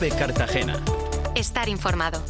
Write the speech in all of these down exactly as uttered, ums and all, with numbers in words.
COPE Cartagena. Estar informado.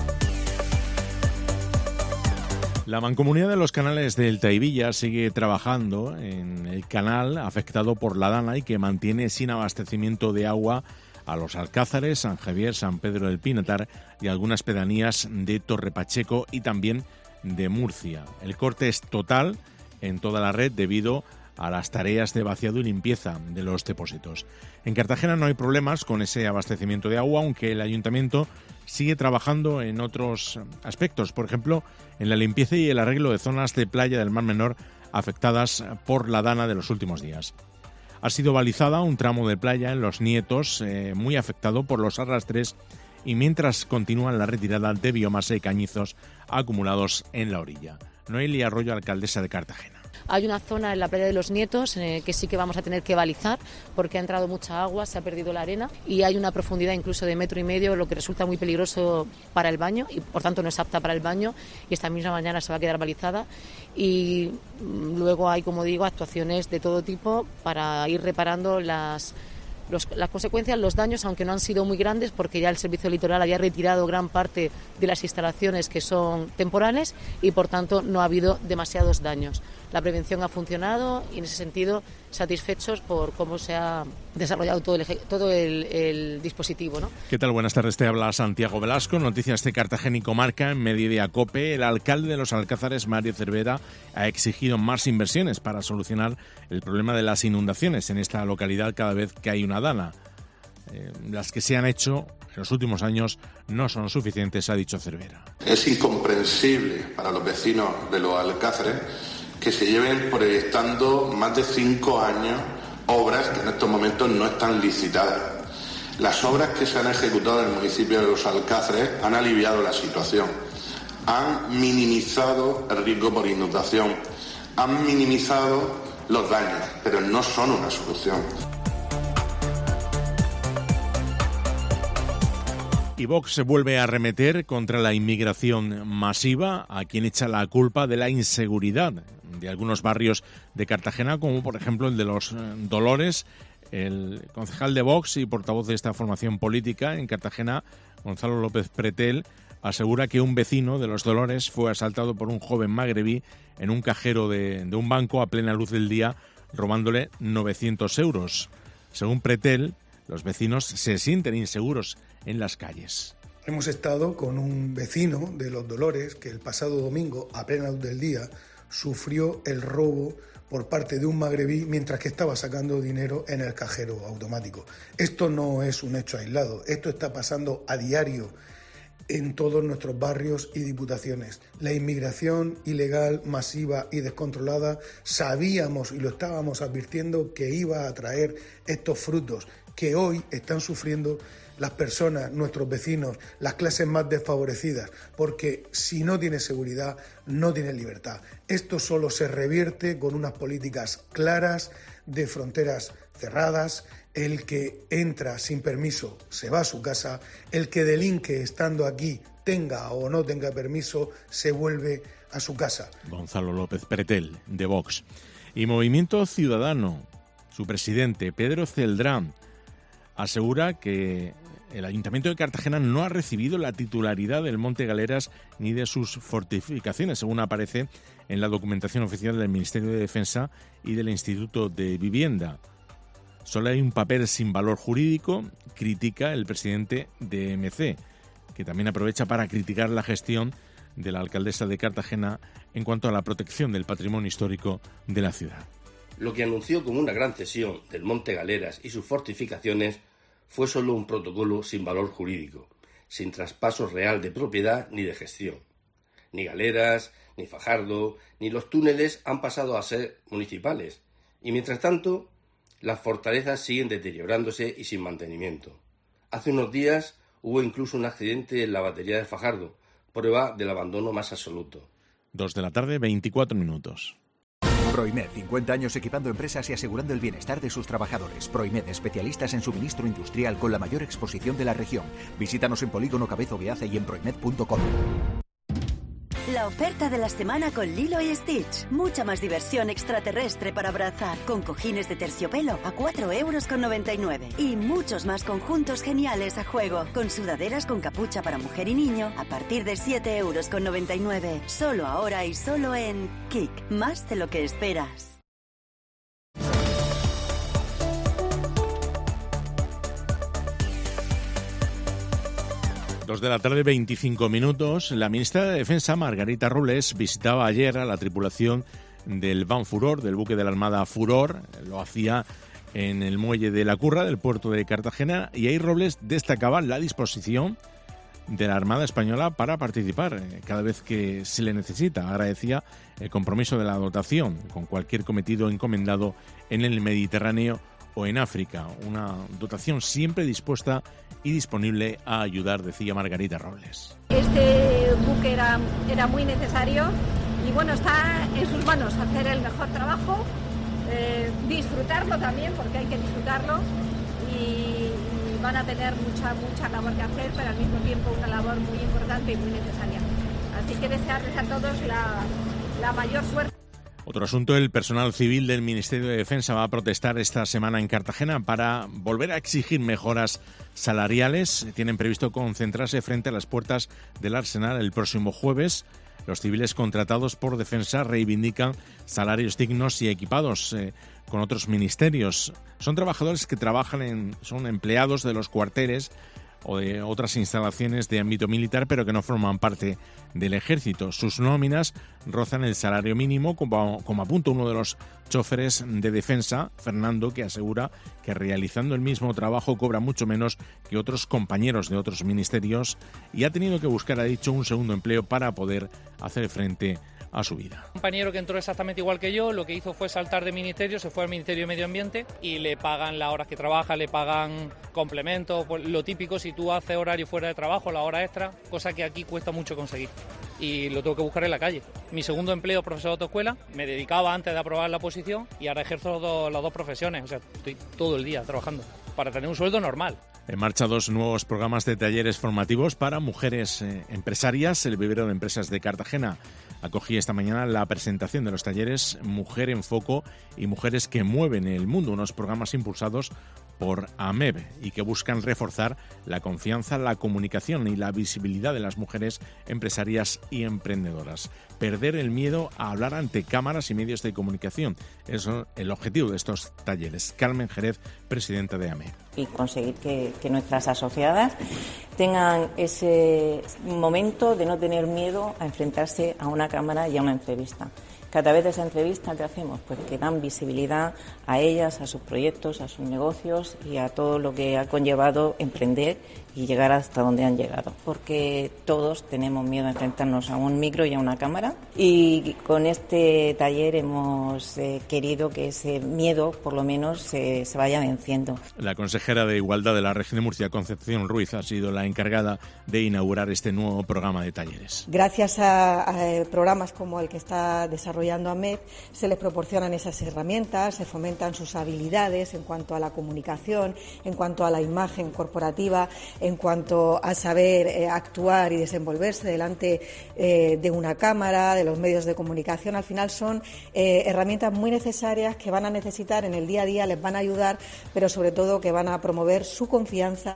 La Mancomunidad de los Canales del Taivilla sigue trabajando en el canal afectado por la Dana y que mantiene sin abastecimiento de agua a los Alcázares, San Javier, San Pedro del Pinatar y algunas pedanías de Torrepacheco y también de Murcia. El corte es total en toda la red debido a las tareas de vaciado y limpieza de los depósitos. En Cartagena no hay problemas con ese abastecimiento de agua, aunque el ayuntamiento sigue trabajando en otros aspectos, por ejemplo, en la limpieza y el arreglo de zonas de playa del Mar Menor afectadas por la Dana de los últimos días. Ha sido balizada un tramo de playa en Los Nietos, eh, muy afectado por los arrastres, y mientras continúa la retirada de biomasa y cañizos acumulados en la orilla. Noelia Arroyo, alcaldesa de Cartagena. Hay una zona en la playa de Los Nietos eh, que sí que vamos a tener que balizar porque ha entrado mucha agua, se ha perdido la arena y hay una profundidad incluso de metro y medio, lo que resulta muy peligroso para el baño y por tanto no es apta para el baño, y esta misma mañana se va a quedar balizada. Y luego hay, como digo, actuaciones de todo tipo para ir reparando las Los, las consecuencias, los daños, aunque no han sido muy grandes porque ya el Servicio Litoral había retirado gran parte de las instalaciones que son temporales y por tanto no ha habido demasiados daños. La prevención ha funcionado y en ese sentido satisfechos por cómo se ha desarrollado todo el, todo el, el dispositivo, ¿no? ¿Qué tal? Buenas tardes, te habla Santiago Velasco, noticias de Cartagena y Comarca en Mediodía COPE. El alcalde de los Alcázares, Mario Cervera, ha exigido más inversiones para solucionar el problema de las inundaciones en esta localidad cada vez que hay una dana. Eh, las que se han hecho en los últimos años no son suficientes, ha dicho Cervera. Es incomprensible para los vecinos de los Alcázares que se lleven proyectando más de cinco años obras que en estos momentos no están licitadas. Las obras que se han ejecutado en el municipio de Los Alcázares han aliviado la situación, han minimizado el riesgo por inundación, han minimizado los daños, pero no son una solución. Y Vox se vuelve a arremeter contra la inmigración masiva, a quien echa la culpa de la inseguridad de algunos barrios de Cartagena, como por ejemplo el de Los Dolores. El concejal de Vox y portavoz de esta formación política en Cartagena, Gonzalo López Pretel, asegura que un vecino de Los Dolores fue asaltado por un joven magrebí en un cajero de, de un banco a plena luz del día, robándole novecientos euros. Según Pretel, los vecinos se sienten inseguros en las calles. Hemos estado con un vecino de Los Dolores que el pasado domingo, a plena luz del día, sufrió el robo por parte de un magrebí mientras que estaba sacando dinero en el cajero automático. Esto no es un hecho aislado, esto está pasando a diario en todos nuestros barrios y diputaciones. La inmigración ilegal, masiva y descontrolada, sabíamos y lo estábamos advirtiendo que iba a traer estos frutos que hoy están sufriendo las personas, nuestros vecinos, las clases más desfavorecidas, porque si no tienes seguridad, no tienes libertad. Esto solo se revierte con unas políticas claras de fronteras cerradas. El que entra sin permiso se va a su casa, el que delinque estando aquí, tenga o no tenga permiso, se vuelve a su casa. Gonzalo López Pretel, de Vox. Y Movimiento Ciudadano, su presidente, Pedro Celdrán, asegura que el Ayuntamiento de Cartagena no ha recibido la titularidad del Monte Galeras ni de sus fortificaciones, según aparece en la documentación oficial del Ministerio de Defensa y del Instituto de Vivienda. Solo hay un papel sin valor jurídico, critica el presidente de M C, que también aprovecha para criticar la gestión de la alcaldesa de Cartagena en cuanto a la protección del patrimonio histórico de la ciudad. Lo que anunció como una gran cesión del Monte Galeras y sus fortificaciones fue solo un protocolo sin valor jurídico, sin traspaso real de propiedad ni de gestión. Ni Galeras, ni Fajardo, ni los túneles han pasado a ser municipales, y mientras tanto, las fortalezas siguen deteriorándose y sin mantenimiento. Hace unos días hubo incluso un accidente en la batería de Fajardo, prueba del abandono más absoluto. Dos de la tarde, veinticuatro minutos. Proimed, cincuenta años equipando empresas y asegurando el bienestar de sus trabajadores. Proimed, especialistas en suministro industrial con la mayor exposición de la región. Visítanos en Polígono Cabezo Beace y en proimed punto com. La oferta de la semana con Lilo y Stitch. Mucha más diversión extraterrestre para abrazar. Con cojines de terciopelo a cuatro euros con noventa y nueve. Y muchos más conjuntos geniales a juego. Con sudaderas con capucha para mujer y niño a partir de siete euros con noventa y nueve. Solo ahora y solo en Kik. Más de lo que esperas. Dos de la tarde, veinticinco minutos. La ministra de Defensa, Margarita Robles, visitaba ayer a la tripulación del Van Furor, del buque de la Armada Furor. Lo hacía en el muelle de la Curra, del puerto de Cartagena, y ahí Robles destacaba la disposición de la Armada Española para participar cada vez que se le necesita. Agradecía el compromiso de la dotación con cualquier cometido encomendado en el Mediterráneo o en África. Una dotación siempre dispuesta y disponible a ayudar, decía Margarita Robles. Este buque era, era muy necesario y bueno, está en sus manos hacer el mejor trabajo, eh, disfrutarlo también, porque hay que disfrutarlo, y, y van a tener mucha, mucha labor que hacer, pero al mismo tiempo una labor muy importante y muy necesaria. Así que desearles a todos la, la mayor suerte. Otro asunto, el personal civil del Ministerio de Defensa va a protestar esta semana en Cartagena para volver a exigir mejoras salariales. Tienen previsto concentrarse frente a las puertas del Arsenal el próximo jueves. Los civiles contratados por Defensa reivindican salarios dignos y equipados eh, con otros ministerios. Son trabajadores que trabajan en, son empleados de los cuarteles o de otras instalaciones de ámbito militar, pero que no forman parte del ejército. Sus nóminas rozan el salario mínimo, como, como apunta uno de los choferes de Defensa, Fernando, que asegura que realizando el mismo trabajo cobra mucho menos que otros compañeros de otros ministerios y ha tenido que buscar, ha dicho, un segundo empleo para poder hacer frente a su vida. Un compañero que entró exactamente igual que yo, lo que hizo fue saltar de ministerio, se fue al Ministerio de Medio Ambiente y le pagan las horas que trabaja, le pagan complementos, pues lo típico si tú haces horario fuera de trabajo, la hora extra, cosa que aquí cuesta mucho conseguir y lo tengo que buscar en la calle. Mi segundo empleo, profesor de autoescuela, me dedicaba antes de aprobar la oposición y ahora ejerzo dos, las dos profesiones, o sea, estoy todo el día trabajando para tener un sueldo normal. En marcha dos nuevos programas de talleres formativos para mujeres eh, empresarias. El vivero de empresas de Cartagena acogí esta mañana la presentación de los talleres Mujer en Foco y Mujeres que Mueven el Mundo, unos programas impulsados por AMEB y que buscan reforzar la confianza, la comunicación y la visibilidad de las mujeres empresarias y emprendedoras. Perder el miedo a hablar ante cámaras y medios de comunicación es el objetivo de estos talleres. Carmen Jerez, presidenta de AMEB. Y conseguir que, que nuestras asociadas tengan ese momento de no tener miedo a enfrentarse a una cámara y a una entrevista. Que a través de esa entrevista, ¿qué hacemos? Pues que dan visibilidad a ellas, a sus proyectos, a sus negocios y a todo lo que ha conllevado emprender y llegar hasta donde han llegado. Porque todos tenemos miedo a enfrentarnos a un micro y a una cámara y con este taller hemos eh, querido que ese miedo, por lo menos, eh, se vaya venciendo. La consejera de Igualdad de la Región de Murcia, Concepción Ruiz, ha sido la encargada de inaugurar este nuevo programa de talleres. Gracias a, a programas como el que está desarrollando AMEB, se les proporcionan esas herramientas, se fomentan sus habilidades en cuanto a la comunicación, en cuanto a la imagen corporativa, en cuanto a saber eh, actuar y desenvolverse delante eh, de una cámara, de los medios de comunicación. Al final son eh, herramientas muy necesarias que van a necesitar en el día a día, les van a ayudar, pero sobre todo que van a promover su confianza.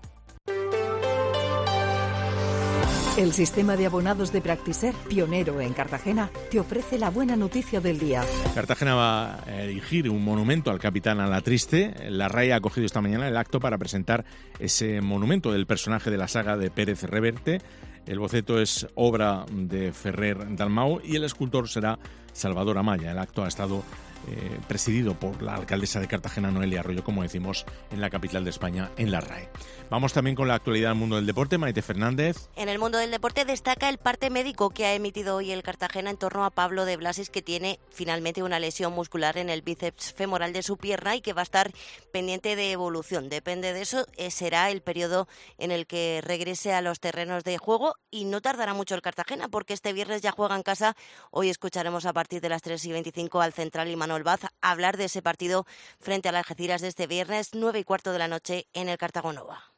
El sistema de abonados de Practiser, pionero en Cartagena, te ofrece la buena noticia del día. Cartagena va a erigir un monumento al capitán Alatriste. La R A E ha acogido esta mañana el acto para presentar ese monumento del personaje de la saga de Pérez Reverte. El boceto es obra de Ferrer Dalmau y el escultor será Salvador Amaya. El acto ha estado eh, presidido por la alcaldesa de Cartagena, Noelia Arroyo, como decimos, en la capital de España, en la R A E. Vamos también con la actualidad del mundo del deporte. Maite Fernández. En el mundo del deporte destaca el parte médico que ha emitido hoy el Cartagena en torno a Pablo de Blasis, que tiene finalmente una lesión muscular en el bíceps femoral de su pierna y que va a estar pendiente de evolución. Depende de eso, eh, será el periodo en el que regrese a los terrenos de juego y no tardará mucho el Cartagena porque este viernes ya juega en casa. Hoy escucharemos a partir de las tres y veinticinco al central Imanol Vaz hablar de ese partido frente a las Algeciras de este viernes, nueve y cuarto de la noche en el Cartagonova.